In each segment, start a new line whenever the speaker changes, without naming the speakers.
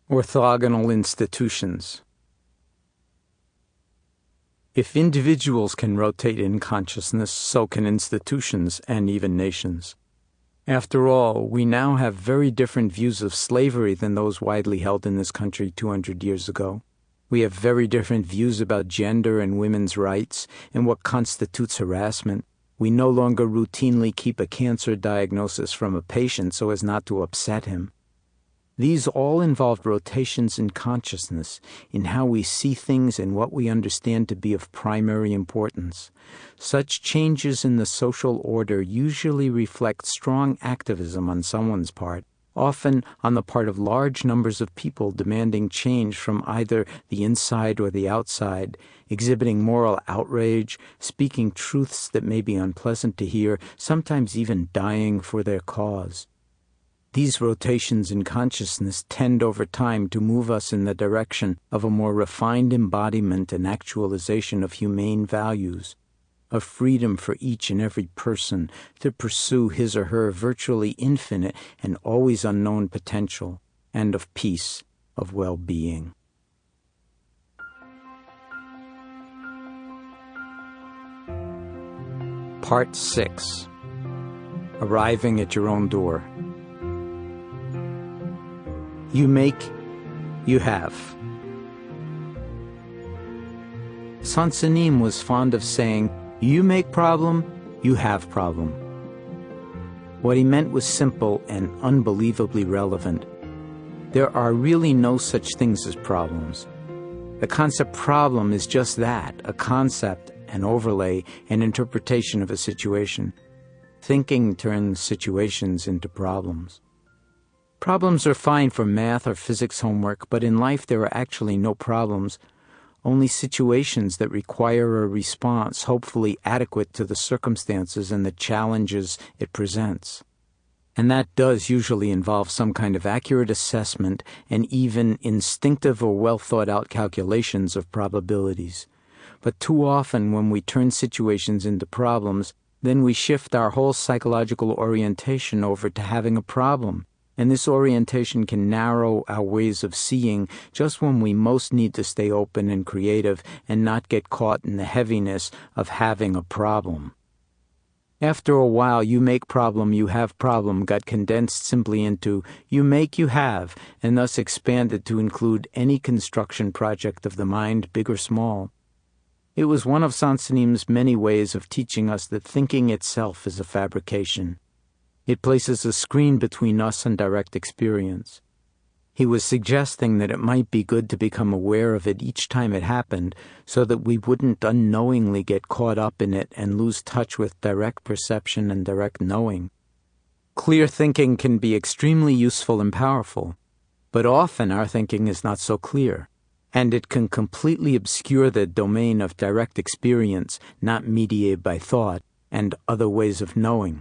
Orthogonal institutions. If individuals can rotate in consciousness, so can institutions and even nations. After all, we now have very different views of slavery than those widely held in this country 200 years ago. We have very different views about gender and women's rights and what constitutes harassment. We no longer routinely keep a cancer diagnosis from a patient so as not to upset him. These all involved rotations in consciousness, in how we see things and what we understand to be of primary importance. Such changes in the social order usually reflect strong activism on someone's part, often on the part of large numbers of people demanding change from either the inside or the outside, exhibiting moral outrage, speaking truths that may be unpleasant to hear, sometimes even dying for their cause. These rotations in consciousness tend over time to move us in the direction of a more refined embodiment and actualization of humane values, of freedom for each and every person to pursue his or her virtually infinite and always unknown potential, and of peace, of well-being. Part 6. Arriving at your own door. You make, you have. Sansanim was fond of saying, you make problem, you have problem. What he meant was simple and unbelievably relevant. There are really no such things as problems. The concept problem is just that, a concept, an overlay, an interpretation of a situation. Thinking turns situations into problems. Problems are fine for math or physics homework, but in life there are actually no problems, only situations that require a response hopefully adequate to the circumstances and the challenges it presents. And that does usually involve some kind of accurate assessment and even instinctive or well-thought-out calculations of probabilities. But too often when we turn situations into problems, then we shift our whole psychological orientation over to having a problem. And this orientation can narrow our ways of seeing just when we most need to stay open and creative and not get caught in the heaviness of having a problem. After a while, you make problem, you have problem got condensed simply into you make, you have, and thus expanded to include any construction project of the mind, big or small. It was one of Sansanim's many ways of teaching us that thinking itself is a fabrication. It places a screen between us and direct experience. He was suggesting that it might be good to become aware of it each time it happened so that we wouldn't unknowingly get caught up in it and lose touch with direct perception and direct knowing. Clear thinking can be extremely useful and powerful, but often our thinking is not so clear, and it can completely obscure the domain of direct experience not mediated by thought and other ways of knowing.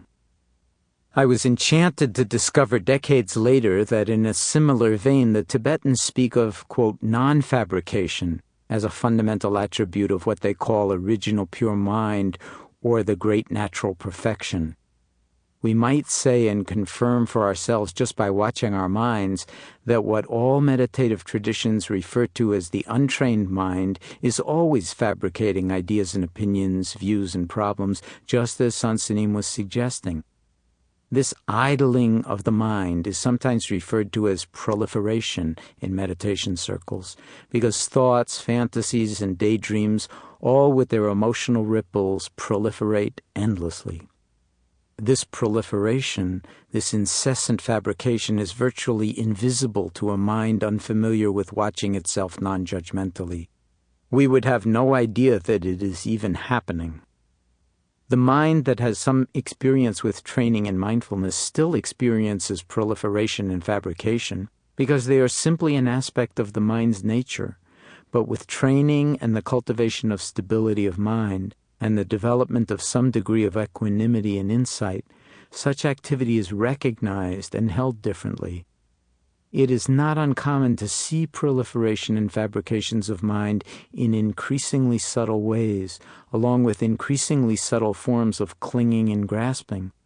I was enchanted to discover decades later that in a similar vein the Tibetans speak of, quote, non-fabrication as a fundamental attribute of what they call original pure mind or the great natural perfection. We might say and confirm for ourselves just by watching our minds that what all meditative traditions refer to as the untrained mind is always fabricating ideas and opinions, views and problems, just as Sansanim was suggesting. This idling of the mind is sometimes referred to as proliferation in meditation circles, because thoughts, fantasies, and daydreams, all with their emotional ripples, proliferate endlessly. This proliferation, this incessant fabrication, is virtually invisible to a mind unfamiliar with watching itself non-judgmentally. We would have no idea that it is even happening. The mind that has some experience with training and mindfulness still experiences proliferation and fabrication because they are simply an aspect of the mind's nature. But with training and the cultivation of stability of mind and the development of some degree of equanimity and insight, such activity is recognized and held differently. It is not uncommon to see proliferation and fabrications of mind in increasingly subtle ways, along with increasingly subtle forms of clinging and grasping.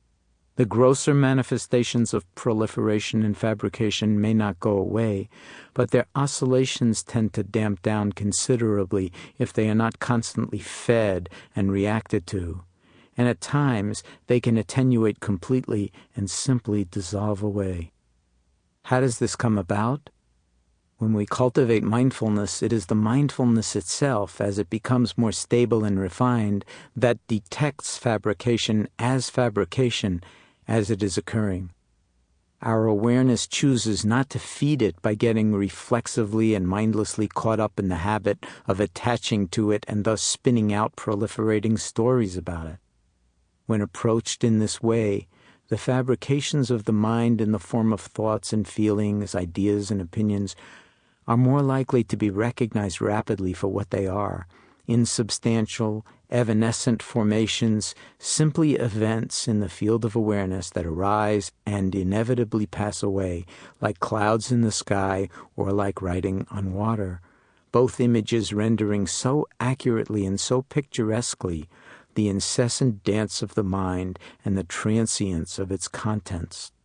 The grosser manifestations of proliferation and fabrication may not go away, but their oscillations tend to damp down considerably if they are not constantly fed and reacted to, and at times they can attenuate completely and simply dissolve away. How does this come about? When we cultivate mindfulness, it is the mindfulness itself, as it becomes more stable and refined, that detects fabrication as it is occurring. Our awareness chooses not to feed it by getting reflexively and mindlessly caught up in the habit of attaching to it and thus spinning out proliferating stories about it. When approached in this way, the fabrications of the mind in the form of thoughts and feelings, ideas and opinions, are more likely to be recognized rapidly for what they are: insubstantial, evanescent formations, simply events in the field of awareness that arise and inevitably pass away, like clouds in the sky or like writing on water, both images rendering so accurately and so picturesquely the incessant dance of the mind and the transience of its contents.